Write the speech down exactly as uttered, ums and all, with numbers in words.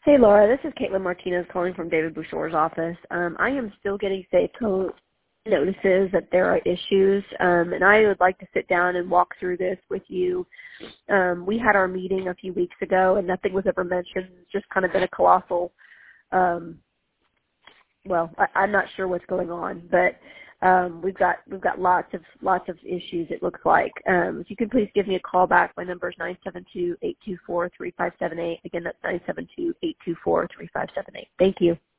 Hey, Laura. This is Caitlin Martinez calling from David Bouchard's office. Um, I am still getting Safeco notices that there are issues, um, and I would like to sit down and walk through this with you. Um, we had our meeting a few weeks ago, and nothing was ever mentioned. It's just kind of been a colossal, um, well, I, I'm not sure what's going on, but um, we've got we've got lots of lots of issues. It looks like. Um, if you could please give me a call back, my number is nine seven two, eight two four, three five seven eight. Again, that's nine seven two, eight two four, three five seven eight. Thank you.